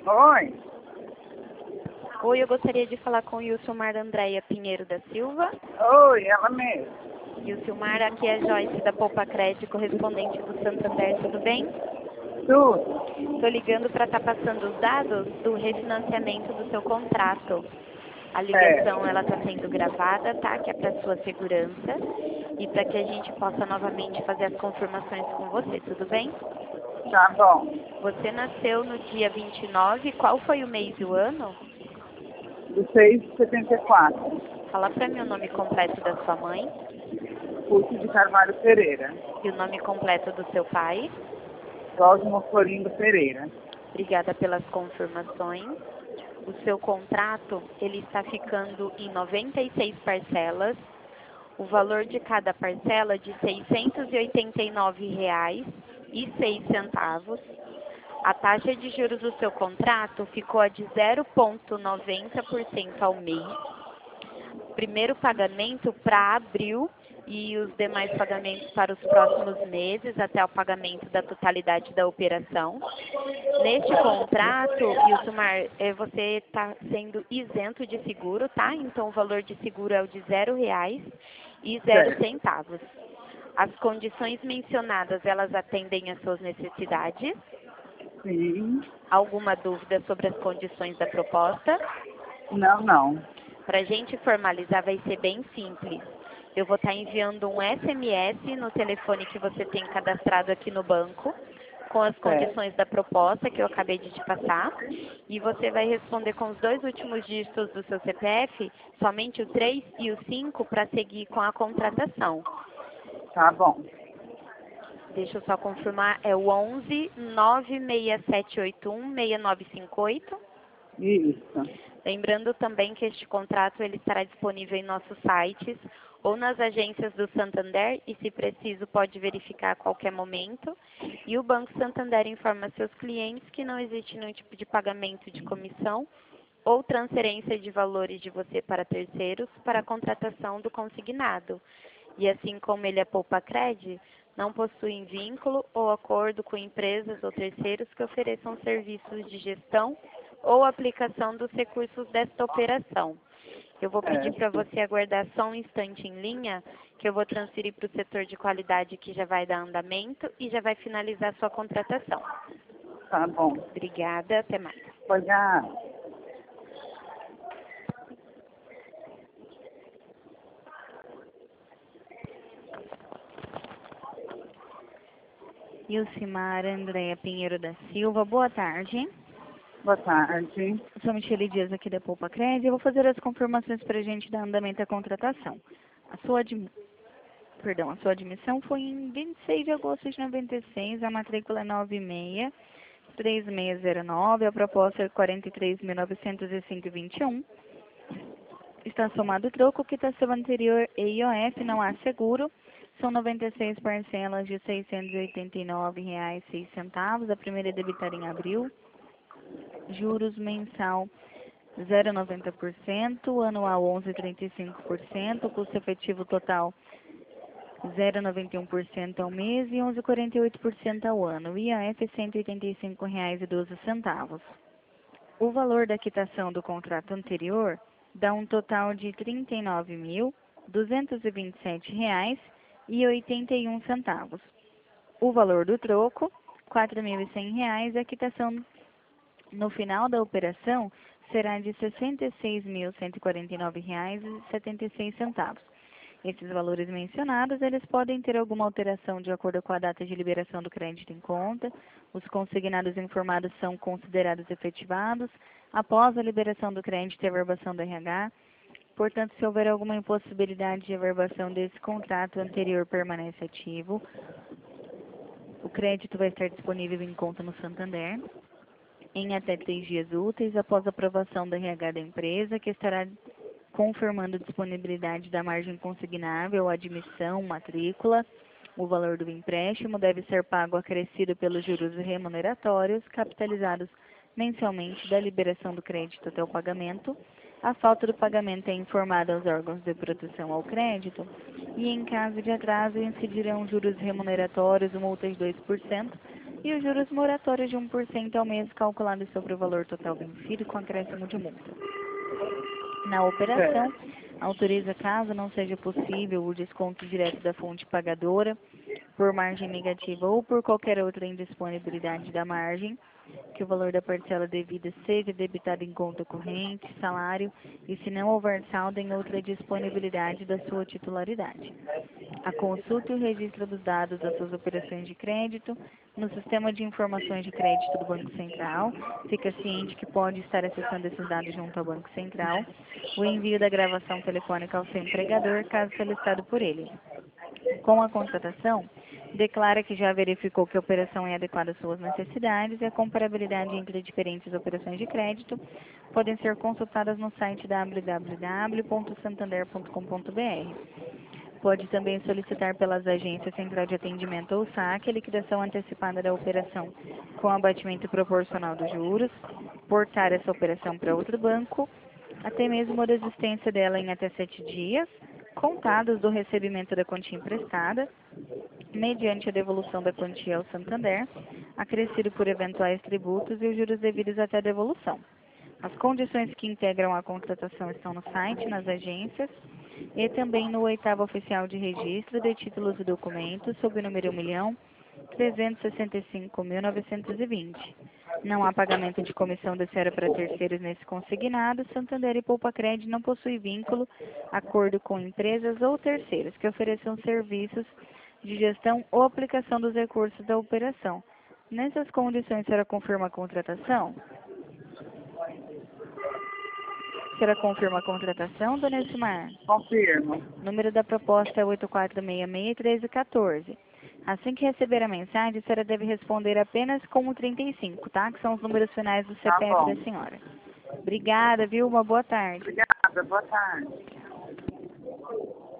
Oi, Oi, eu gostaria de falar com Ilcimar Andréia Pinheiro da Silva. oi, ela mesma. Ilcimar, aqui é a Joyce da Poupa Crédito, correspondente do Santander, tudo bem? Tudo? Estou ligando para estar passando os dados do refinanciamento do seu contrato. A ligação ela está sendo gravada, tá? Que é para sua segurança e para que a gente possa novamente fazer as confirmações com você, tudo bem? Tá bom. Você nasceu no dia 29, qual foi o mês e o ano? Do 6,74. Fala para mim o nome completo da sua mãe Curso de Carvalho Pereira. e o nome completo do seu pai. Cosmo Florindo Pereira. Obrigada pelas confirmações. O seu contrato, ele está ficando em 96 parcelas. O valor de cada parcela de R$ 689,06. A taxa de juros do seu contrato ficou a de 0,90% ao mês. Primeiro pagamento para abril e os demais pagamentos para os próximos meses, até o pagamento da totalidade da operação. Neste contrato, Ilcimar, você está sendo isento de seguro, tá? Então, o valor de seguro é o de R$ 0,00. As condições mencionadas, elas atendem às suas necessidades? Sim. Alguma dúvida sobre as condições da proposta? Não. Para a gente formalizar, vai ser bem simples. Eu vou estar enviando um SMS no telefone que você tem cadastrado aqui no banco, com as condições da proposta que eu acabei de te passar, e você vai responder com os 2 últimos dígitos do seu CPF, somente o 3 e o 5, para seguir com a contratação. Tá bom. Deixa eu só confirmar, é o 11 96781 6958. Isso. Lembrando também que este contrato ele estará disponível em nossos sites ou nas agências do Santander e, se preciso, pode verificar a qualquer momento. E o Banco Santander informa seus clientes que não existe nenhum tipo de pagamento de comissão ou transferência de valores de você para terceiros para a contratação do consignado. E assim como ele é Poupa-Cred, não possuem vínculo ou acordo com empresas ou terceiros que ofereçam serviços de gestão ou aplicação dos recursos desta operação. Eu vou pedir para você aguardar só um instante em linha, que eu vou transferir para o setor de qualidade que já vai dar andamento e já vai finalizar sua contratação. Tá bom. Obrigada, até mais. Obrigada. Ilcimar Andréia Pinheiro da Silva, boa tarde. Boa tarde. Eu sou Michele Dias aqui da Poupa Crédito e eu vou fazer as confirmações para a gente dar andamento à contratação. A sua admissão foi em 26 de agosto de 96, a matrícula é 963609, a proposta é 43.905,21. Está somado o troco, quitação anterior e IOF, não há seguro. São 96 parcelas de R$ 689,06. A primeira é debitada em abril. Juros mensal 0,90%, anual 11,35%, custo efetivo total 0,91% ao mês e 11,48% ao ano. IAF R$ 185,12. O valor da quitação do contrato anterior dá um total de R$ 39.227,81. O valor do troco, R$ 4.100, a quitação no final da operação será de R$ 66.149,76. Esses valores mencionados, eles podem ter alguma alteração de acordo com a data de liberação do crédito em conta. Os consignados informados são considerados efetivados após a liberação do crédito e averbação do RH. Portanto, se houver alguma impossibilidade de averbação desse contrato anterior, permanece ativo. O crédito vai estar disponível em conta no Santander em até 3 dias úteis após a aprovação do RH da empresa, que estará confirmando a disponibilidade da margem consignável, admissão, matrícula. O valor do empréstimo deve ser pago acrescido pelos juros remuneratórios, capitalizados mensalmente da liberação do crédito até o pagamento. A falta do pagamento é informada aos órgãos de proteção ao crédito e, em caso de atraso, incidirão juros remuneratórios, multas de 2%, e os juros moratórios de 1% ao mês calculados sobre o valor total vencido com acréscimo de multa. Na operação, autoriza, caso não seja possível, o desconto direto da fonte pagadora, por margem negativa ou por qualquer outra indisponibilidade da margem, que o valor da parcela devida seja debitado em conta corrente, salário e, se não houver saldo, em outra disponibilidade da sua titularidade. A consulta e o registro dos dados das suas operações de crédito no Sistema de Informações de Crédito do Banco Central. Fica ciente que pode estar acessando esses dados junto ao Banco Central. O envio da gravação telefônica ao seu empregador, caso solicitado por ele. Com a contratação, declara que já verificou que a operação é adequada às suas necessidades e a comparabilidade entre diferentes operações de crédito podem ser consultadas no site www.santander.com.br. Pode também solicitar pelas agências Central de Atendimento ou SAC a liquidação antecipada da operação com abatimento proporcional dos juros, portar essa operação para outro banco, até mesmo a desistência dela em até 7 dias, contados do recebimento da quantia emprestada, mediante a devolução da quantia ao Santander, acrescido por eventuais tributos e os juros devidos até a devolução. As condições que integram a contratação estão no site, nas agências, e também no 8º Oficial de Registro de Títulos e Documentos, sob o número 1.365.920. Não há pagamento de comissão da senhora para terceiros nesse consignado. Santander e Poupa-Cred não possuem vínculo, acordo com empresas ou terceiros que ofereçam serviços de gestão ou aplicação dos recursos da operação. Nessas condições, a senhora confirma a contratação? A senhora confirma a contratação, dona Elcimar? Confirmo. O número da proposta é 8466-1314. Assim que receber a mensagem, a senhora deve responder apenas com o 35, tá? Que são os números finais do CPF bom. da senhora. Obrigada, viu? Uma boa tarde. Obrigada, boa tarde.